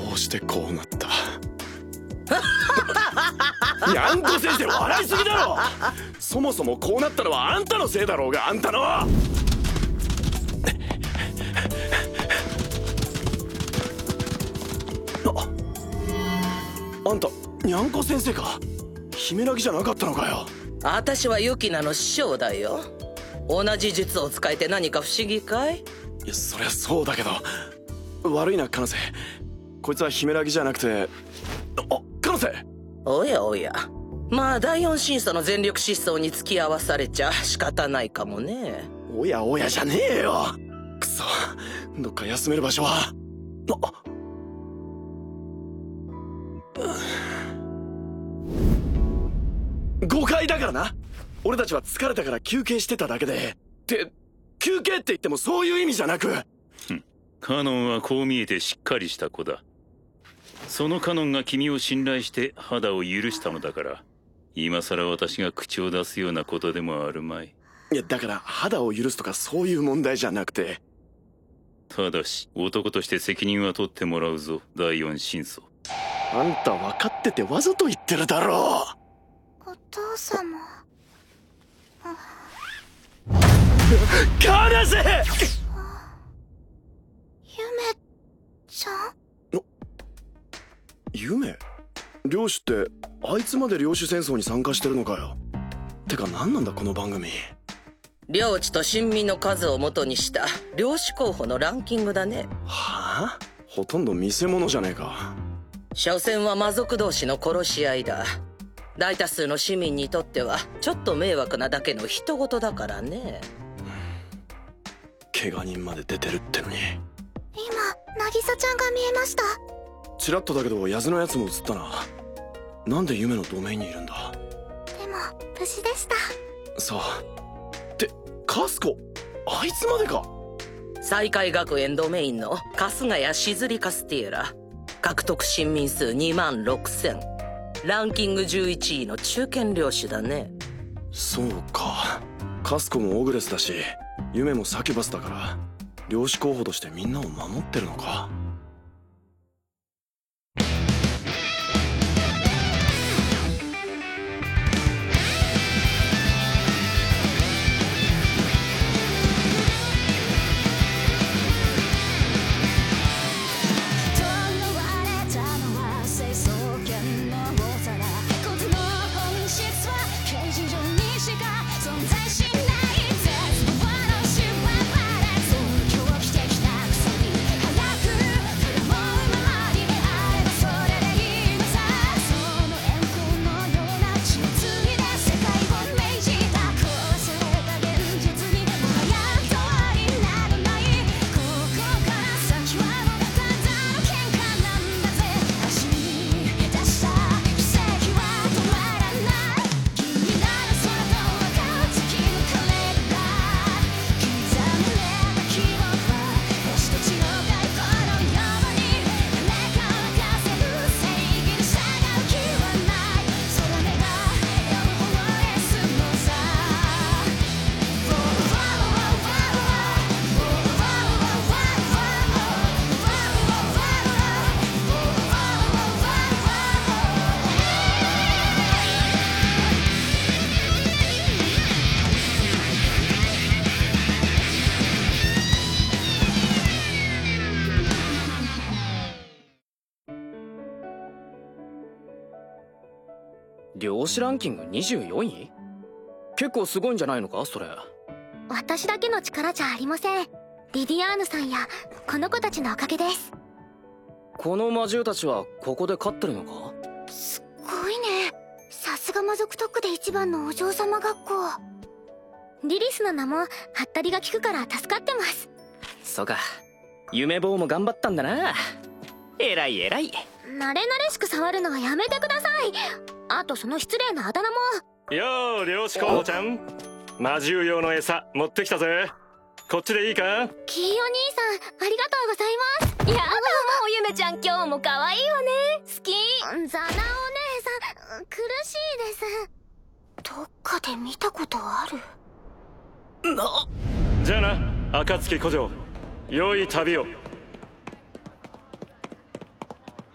うしてこうなった。にゃんこ先生笑いすぎだろ。そもそもこうなったのはあんたのせいだろうが。あんたのあんたにゃんこ先生か。姫じゃなかったのかよ。 私はユキナの師匠だよ。同じ術を使えて何か不思議かい？ いやそりゃそうだけど。悪いなカナセ、こいつは姫じゃなくて。カナセ。 おやおや、まあ第四審査の全力疾走に付き合わされちゃ仕方ないかもね。 おやおやじゃねえよ。くそ、どっか休める場所は。誤解だからな。俺たちは疲れたから休憩してただけで。って休憩って言ってもそういう意味じゃなく。 カノンはこう見えてしっかりした子だ。そのカノンが君を信頼して肌を許したのだから、今さら私が口を出すようなことでもあるまい。 いやだから肌を許すとかそういう問題じゃなくて。 ただし男として責任は取ってもらうぞ、第四審査。 あんた分かっててわざと言ってるだろう。 お父様。 カナセ。 ゆめちゃん。 夢？領主ってあいつまで領主戦争に参加してるのかよ。てか何なんだこの番組。 領地と親民の数を元にした領主候補のランキングだね。 はあ？ほとんど見せ物じゃねえか。 所詮は魔族同士の殺し合いだ。大多数の市民にとってはちょっと迷惑なだけの人事だからね。 怪我人まで出てるってのに。 今渚ちゃんが見えました。 チラッとだけどヤズのやつも映ったな。なんで夢のドメインにいるんだ。 でも無事でした。 さあってカスコ、あいつまでか。 西海学園ドメインの春日谷シズリカスティエラ、獲得親民数26000、ランキング11位の中堅領主だね。 そうか、カスコもオグレスだし夢もサキュバスだから、領主候補としてみんなを守ってるのか。 領主ランキング24位？結構すごいんじゃないのかそれ。 私だけの力じゃありません。リディアーヌさんやこの子たちのおかげです。 この魔獣たちはここで飼ってるのか？ すっごいね。さすが魔族特区で一番のお嬢様学校。リリスの名もハッタリが効くから助かってます。 そうか、夢坊も頑張ったんだな。偉い偉い。 慣れ慣れしく触るのはやめてください。あとその失礼なあだ名も。 よう領主候補ちゃん、魔獣用の餌持ってきたぜ。こっちでいいか？ キーお兄さんありがとうございます。やだ、もうゆめちゃん今日も可愛いわね。好き。ザナお姉さん苦しいです。どっかで見たことある。 じゃあな暁古城、良い旅を。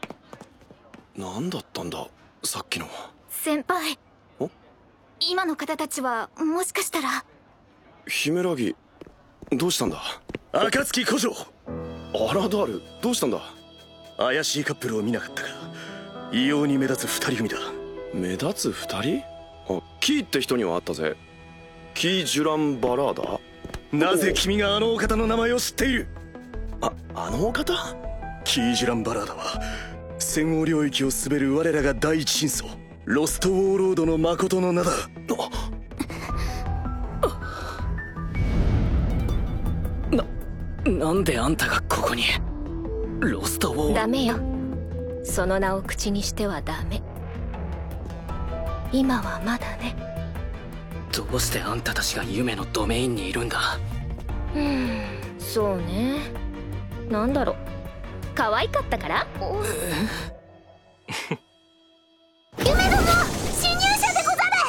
何だったんださっきの。 先輩、今の方たちはもしかしたら。 ヒメラギ、どうしたんだ。 暁古城。 アラダール、どうしたんだ。 怪しいカップルを見なかったか。異様に目立つ二人組だ。 目立つ二人。あ、キーって人には会ったぜ。キー・ジュラン・バラーダ。 なぜ君があのお方の名前を知っている。 あのお方。 キー・ジュラン・バラーダは戦王領域を滑る我らが第一真相、ロストウォーロードの誠の名だ。 なんであんたがここに。ロストウォー。 ダメよ、その名を口にしてはダメ。今はまだね。 どうしてあんたたちが夢のドメインにいるんだ。 そうね、なんだろう、可愛かったから。夢殿、侵入者でご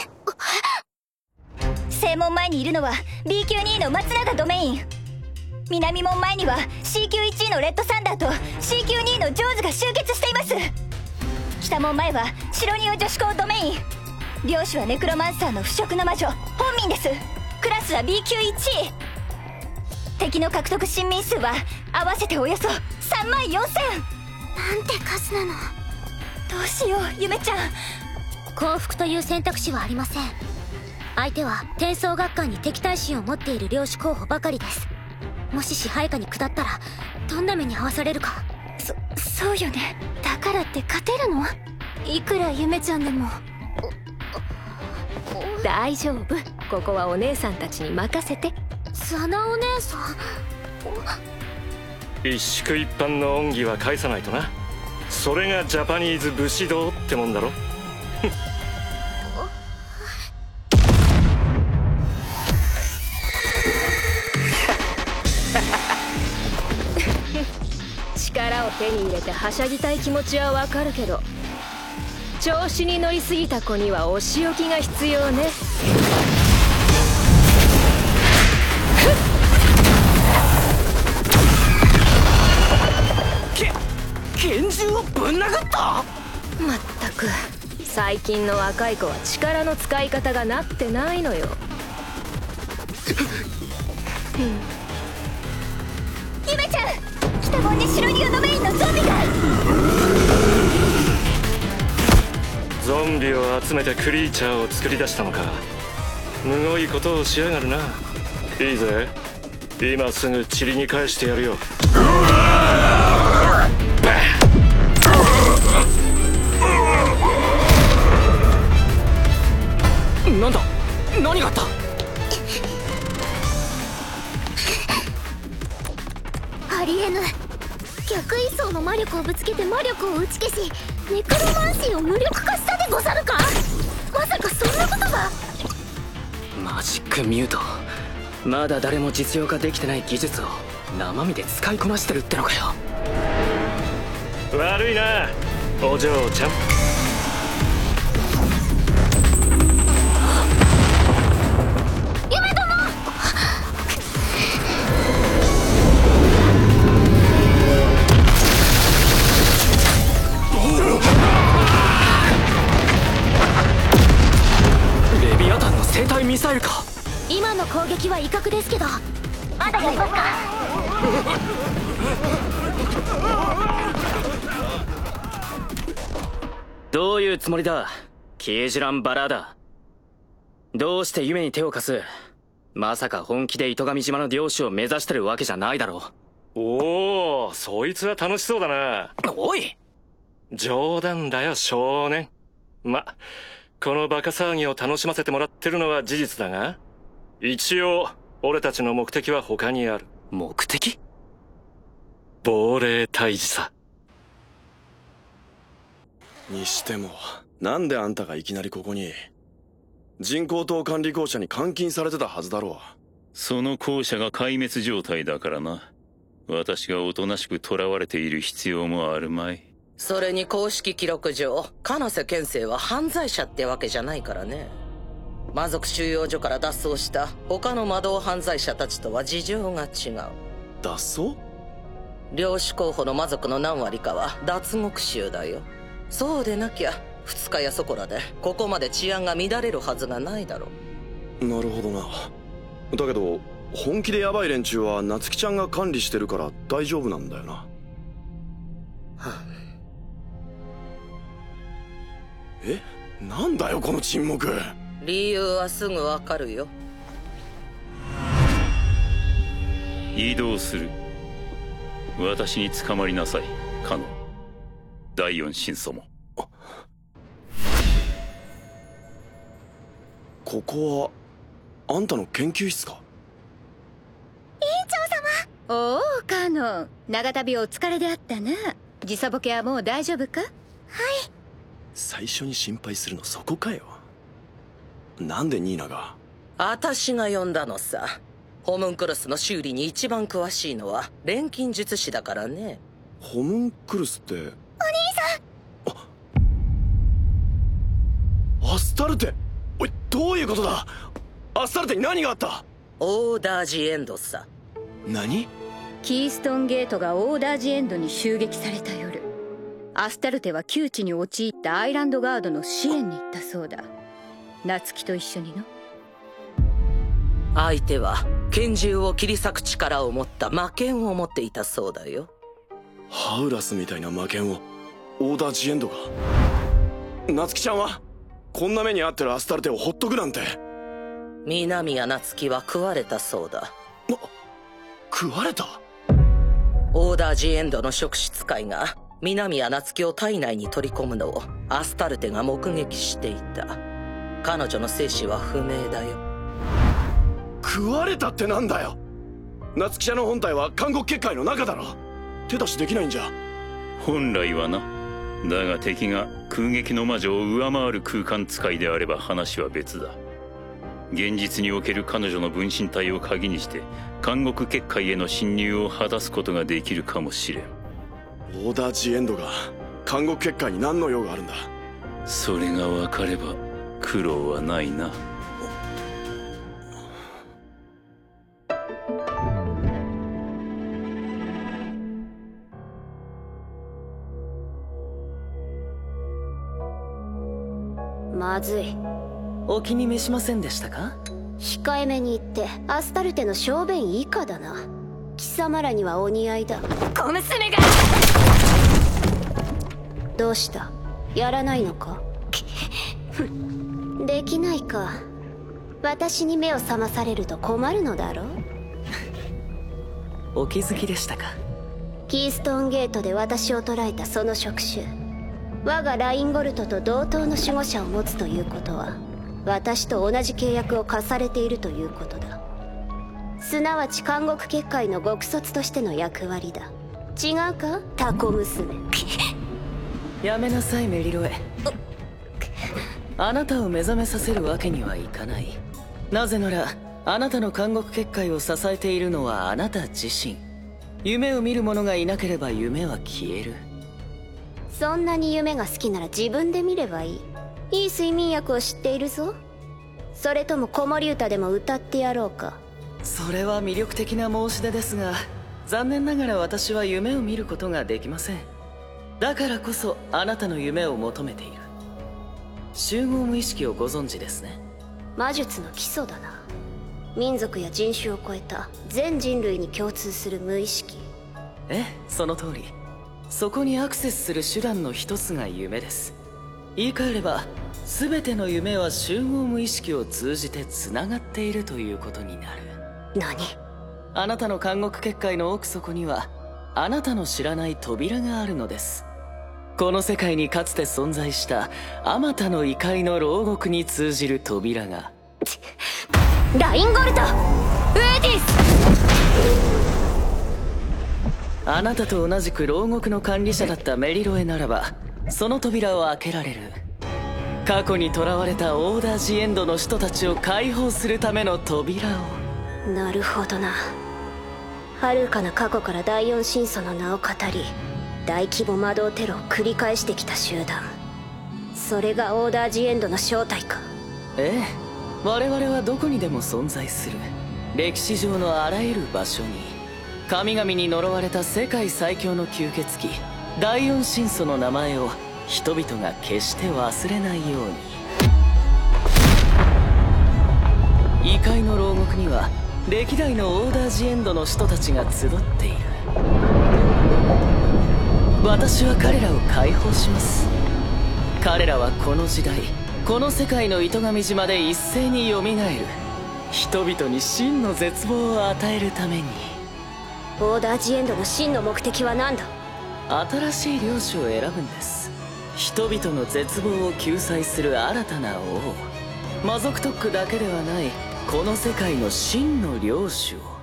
ざる。 正門前にいるのは B 級2位の松永ドメイン、南門前には C 級1位のレッドサンダーと C 級2位のジョーズが集結しています。北門前は白ニオ女子校ドメイン、領主はネクロマンサーの不織の魔女本民です。クラスは B 級1位。敵の獲得新民数は合わせておよそ3万4000。 なんて数なの。 どうしよう夢ちゃん。 降伏という選択肢はありません。相手は転送学館に敵対心を持っている領主候補ばかりです。もし支配下に下ったらどんな目に遭わされるか。 そうよね。 だからって勝てるの。いくら夢ちゃんでも。大丈夫、ここはお姉さんたちに任せて。サナお姉さん。 一宿一般の恩義は返さないとな。それがジャパニーズ武士道ってもんだろ。 力を手に入れてはしゃぎたい気持ちはわかるけど、調子に乗りすぎた子にはお仕置きが必要ね。 拳銃をぶん殴った。 まったく最近の若い子は力の使い方がなってないのよ。 夢ちゃん、北門に白ニオドメインのゾンビが。 ゾンビを集めてクリーチャーを作り出したのか。むごいことをしやがるな。いいぜ、今すぐ塵に返してやるよ。 なんだ、何があった。 ありえぬ。逆位相の魔力をぶつけて魔力を打ち消し、ネクロマンシーを無力化したでござるか。まさかそんなことが。 マジックミュート、まだ誰も実用化できてない技術を生身で使いこなしてるってのかよ。 悪いなお嬢ちゃん。 夢殿。 レビアタンの生体ミサイルか。 今の攻撃は威嚇ですけど、まだやりますか。 どういうつもりだキージュラン・バラーダ。どうして夢に手を貸す。まさか本気で糸上島の領主を目指してるわけじゃないだろう。 おお、そいつは楽しそうだな。 おい、 冗談だよ少年。ま、このバカ騒ぎを楽しませてもらってるのは事実だが、一応俺たちの目的は他にある。 目的？ 亡霊退治さ。 にしてもなんであんたがいきなりここに。人工島管理公社に監禁されてたはずだろう。 その公社が壊滅状態だからな。私がおとなしく囚われている必要もあるまい。 それに公式記録上金瀬剣聖は犯罪者ってわけじゃないからね。魔族収容所から脱走した他の魔導犯罪者たちとは事情が違う。 脱走？ 領主候補の魔族の何割かは脱獄囚だよ。 そうでなきゃ2日やそこらでここまで治安が乱れるはずがないだろう。 なるほどな。だけど本気でヤバい連中は夏希ちゃんが管理してるから大丈夫なんだよな。え、なんだよこの沈黙。 理由はすぐわかるよ。 移動する。私に捕まりなさいカノン。第四神祖も。 ここはあんたの研究室か？ 委員長様。 おお、カノン、長旅お疲れであったな。時差ボケはもう大丈夫か？はい。 最初に心配するのそこかよ。なんでニーナが？ 私が呼んだのさ。ホムンクルスの修理に一番詳しいのは錬金術師だからね。 ホムンクルスって？お兄さん。アスタルテ。おい、どういうことだ？アスタルテに何があった？ オーダージエンドさ。 何？ キーストンゲートがオーダージエンドに襲撃された夜、アスタルテは窮地に陥ったアイランドガードの支援に行ったそうだ。夏希と一緒にの。 相手は拳銃を切り裂く力を持った魔剣を持っていたそうだよ。 ハウラスみたいな魔剣をオーダージエンドが。夏希ちゃんはこんな目に遭ってるアスタルテをほっとくなんて。 南谷夏希は食われたそうだ。 食われた？ オーダージエンドの職質使いが南谷夏希を体内に取り込むのをアスタルテが目撃していた。彼女の生死は不明だよ。 食われたってなんだよ。夏希ちゃんの本体は監獄結界の中だろ。手出しできないんじゃ。 本来はな。だが敵が空撃の魔女を上回る空間使いであれば話は別だ。現実における彼女の分身体を鍵にして監獄結界への侵入を果たすことができるかもしれん。 オーダージエンドが監獄結界に何の用があるんだ？ それが分かれば苦労はないな。 まずい。 お気に召しませんでしたか？ 控えめに言ってアスタルテの小便以下だな。貴様らにはお似合いだ。 小娘が。 どうした？やらないのか？できないか。私に目を覚まされると困るのだろう。 お気づきでしたか？ キーストーンゲートで私を捕らえたその触手、我がラインゴルトと同等の守護者を持つということは私と同じ契約を課されているということだ。すなわち監獄結界の極卒としての役割だ。違うか、タコ娘。 やめなさいメリロエ。あなたを目覚めさせるわけにはいかない。なぜならあなたの監獄結界を支えているのはあなた自身。夢を見る者がいなければ夢は消える。 そんなに夢が好きなら自分で見ればいい。いい睡眠薬を知っているぞ。それとも子守歌でも歌ってやろうか。 それは魅力的な申し出ですが、残念ながら私は夢を見ることができません。だからこそあなたの夢を求めている。集合無意識をご存知ですね。 魔術の基礎だな。民族や人種を超えた全人類に共通する無意識。 ええ、その通り。そこにアクセスする手段の一つが夢です。言い換えれば全ての夢は集合無意識を通じてつながっているということになる。 何？ あなたの監獄結界の奥底にはあなたの知らない扉があるのです。この世界にかつて存在したあまたの異界の牢獄に通じる扉が。 ラインゴルト、ウエディス。 あなたと同じく牢獄の管理者だったメリロエならばその扉を開けられる。過去に囚われたオーダージエンドの人たちを解放するための扉を。 なるほどな。遥かな過去から第四神祖の名を語り大規模魔導テロを繰り返してきた集団。それがオーダージエンドの正体か。 ええ、我々はどこにでも存在する。歴史上のあらゆる場所に神々に呪われた世界最強の吸血鬼第四神祖の名前を人々が決して忘れないように。異界の牢獄には歴代のオーダージエンドの人たちが集っている。私は彼らを解放します。彼らはこの時代、この世界の糸神島で一斉に蘇る。人々に真の絶望を与えるために。 オーダージエンドの真の目的は何だ？ 新しい領主を選ぶんです。人々の絶望を救済する新たな王。魔族特区だけではない、この世界の真の領主を。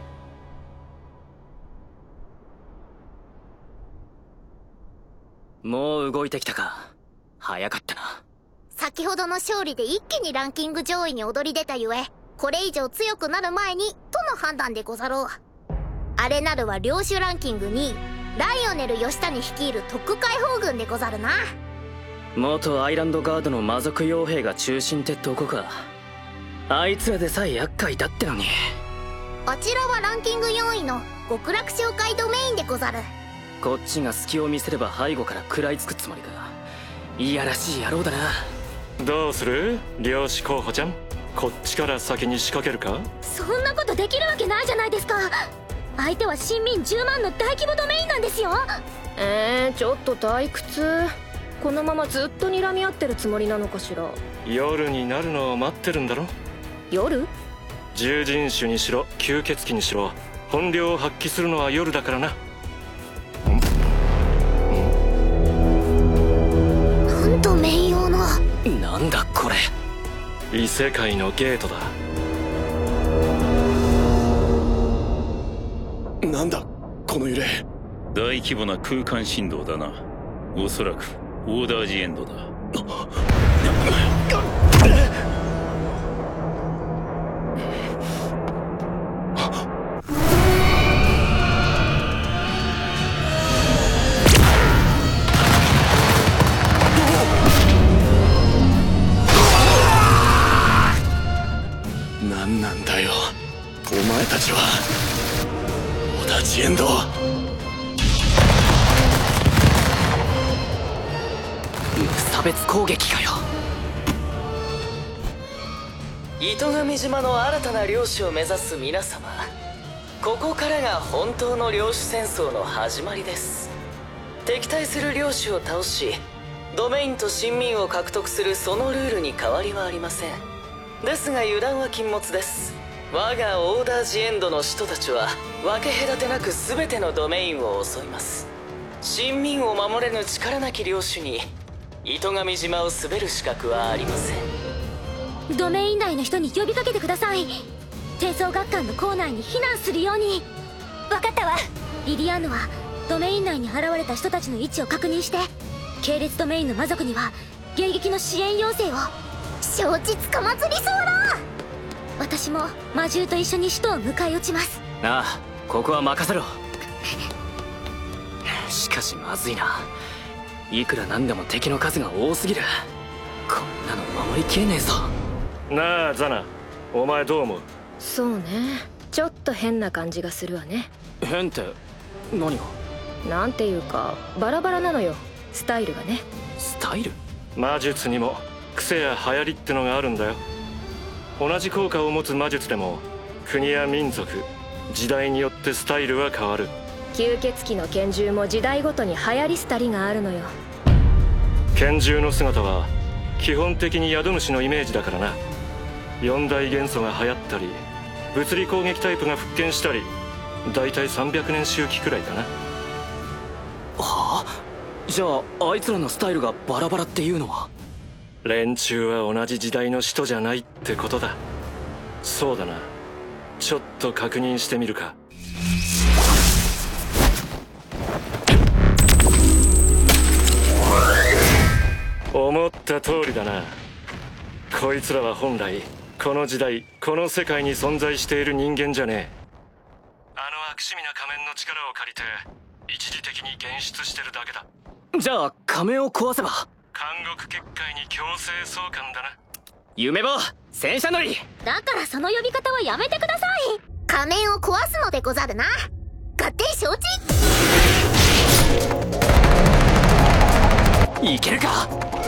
もう動いてきたか。早かったな。 先ほどの勝利で一気にランキング上位に躍り出たゆえ、これ以上強くなる前にとの判断でござろう。あれなるは領主ランキング2位、ライオネル吉谷率いる特区解放軍でござるな。 元アイランドガードの魔族傭兵が中心ってとこか。あいつらでさえ厄介だってのに。 あちらはランキング4位の極楽紹介ドメインでござる。 こっちが隙を見せれば背後から食らいつくつもりか。いやらしい野郎だな。 どうする領主候補ちゃん、こっちから先に仕掛けるか？ そんなことできるわけないじゃないですか。相手は親民10万の大規模ドメインなんですよ。 ちょっと退屈。このままずっと睨み合ってるつもりなのかしら。 夜になるのを待ってるんだろ。 夜？ 獣人種にしろ吸血鬼にしろ本領を発揮するのは夜だからな。 なんと面用の。 なんだこれ。 異世界のゲートだ。 なんだこの揺れ。 大規模な空間振動だな。おそらくオーダージエンドだ。 何なんだよお前たちは。オーダージエンド。 無差別攻撃かよ。 糸神島の新たな領主を目指す皆様、ここからが本当の領主戦争の始まりです。敵対する領主を倒しドメインと親民を獲得するそのルールに変わりはありません。ですが油断は禁物です。我がオーダージエンドの人たちは分け隔てなく全てのドメインを襲います。親民を守れぬ力なき領主に糸神島を滑る資格はありません。 ドメイン内の人に呼びかけてください。低層学館の構内に避難するように。 分かったわ。 リリアーヌはドメイン内に現れた人たちの位置を確認して、系列ドメインの魔族には迎撃の支援要請を。承知つかまつりそうだ。私も魔獣と一緒に使徒を迎え撃ちます。 ああ、ここは任せろ。しかしまずいな。いくらなんでも敵の数が多すぎる。こんなの守りきれねえぞ。 なあザナ、お前どう思う？ そうね、ちょっと変な感じがするわね。 変って何が？ なんていうかバラバラなのよ、スタイルがね。 スタイル？ 魔術にも癖や流行りってのがあるんだよ。同じ効果を持つ魔術でも国や民族、時代によってスタイルは変わる。 吸血鬼の拳銃も時代ごとに流行り廃りがあるのよ。 拳銃の姿は基本的に宿主のイメージだからな。四大元素が流行ったり物理攻撃タイプが復権したり、だいたい300年周期くらいかな。 はあ？じゃああいつらのスタイルがバラバラっていうのは？ 連中は同じ時代の使徒じゃないってことだ。そうだな、ちょっと確認してみるか。思った通りだな。こいつらは本来この時代この世界に存在している人間じゃねえ。あの悪趣味な仮面の力を借りて一時的に現出してるだけだ。 じゃあ仮面を壊せば？ 監獄結界に強制送還だな。 夢坊、戦車乗り。 だからその呼び方はやめてください。仮面を壊すのでござるな。合点承知。 いけるか。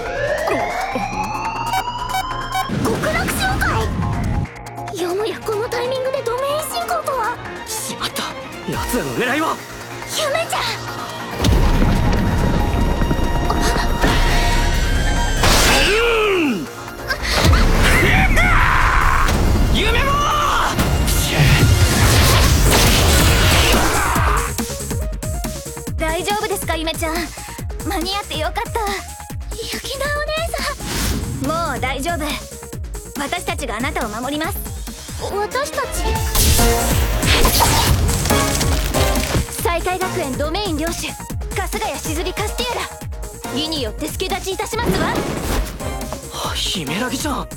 極楽召喚。よもやこのタイミングでドメイン進行とは。 しまった。奴らの狙いはゆめちゃん。 夢も大丈夫ですかゆめちゃん。間に合ってよかった。雪菜お姉さん。もう大丈夫。私たちがあなたを守ります。私たち。西海学園ドメイン領主春日谷しずりカスティエラ、義によって助立ちいたしますわ。 ヒメラギちゃん。は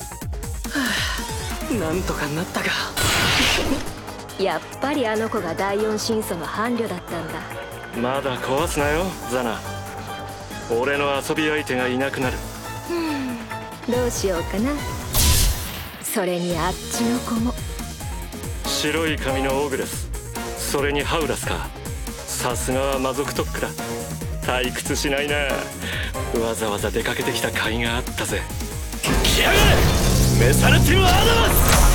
あ、なんとかなったか。 やっぱりあの子が第四神祖の伴侶だったんだ。 まだ壊すなよザナ。俺の遊び相手がいなくなる。 どうしようかな。それにあっちの子も。 白い髪のオグレス、それにハウラスか。さすがは魔族特区だ。退屈しないな。わざわざ出かけてきた甲斐があったぜ。 来やがれメサルティム・アダマ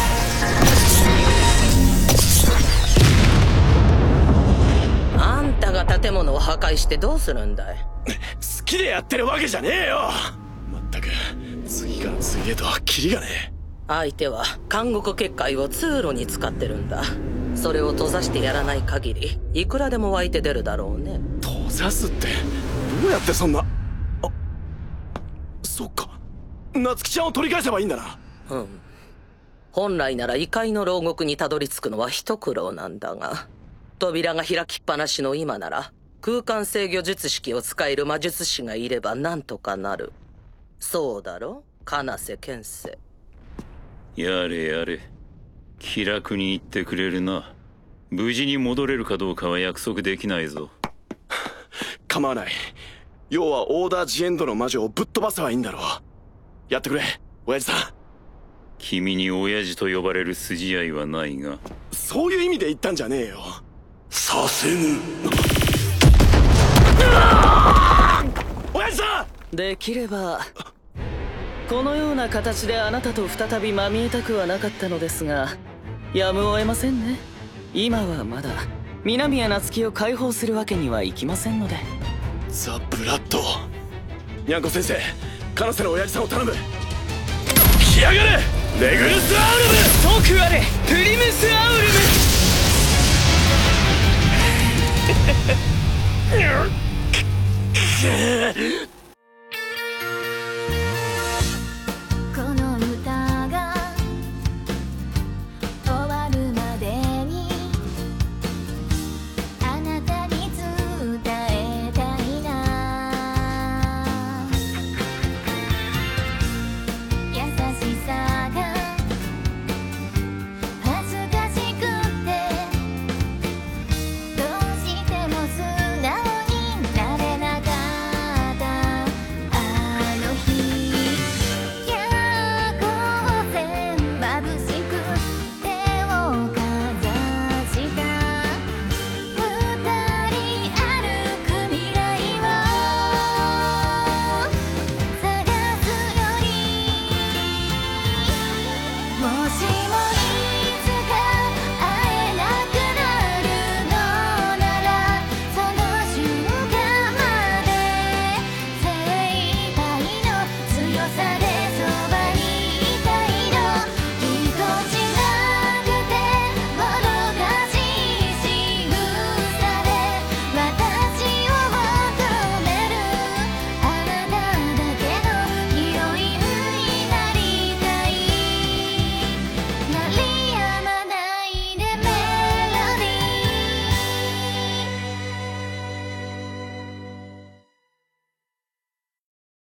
ス。あんたが建物を破壊してどうするんだい。 好きでやってるわけじゃねえよ。まったく次から次へとキリがねえ。 相手は監獄結界を通路に使ってるんだ。それを閉ざしてやらない限りいくらでも湧いて出るだろうね。 閉ざすってどうやってそんな。あ、そっか、夏希ちゃんを取り返せばいいんだな。 うん。本来なら異界の牢獄にたどり着くのは一苦労なんだが、扉が開きっぱなしの今なら空間制御術式を使える魔術師がいればなんとかなる。そうだろ金瀬健生。 やれやれ、気楽に言ってくれるな。無事に戻れるかどうかは約束できないぞ。 構わない。要はオーダージエンドの魔女をぶっ飛ばせばいいんだろう。やってくれ親父さん。 君に親父と呼ばれる筋合いはないが。 そういう意味で言ったんじゃねえよ。させぬ。親父さん。できればこのような形であなたと再びまみえたくはなかったのですが、やむを得ませんね。今はまだ南谷夏希を解放するわけにはいきませんので。 ザ・ブラッド。にゃんこ先生、金瀬の親父さんを頼む。来やがれレグルス・アウルム。 遠くあれプリムス・アウルム。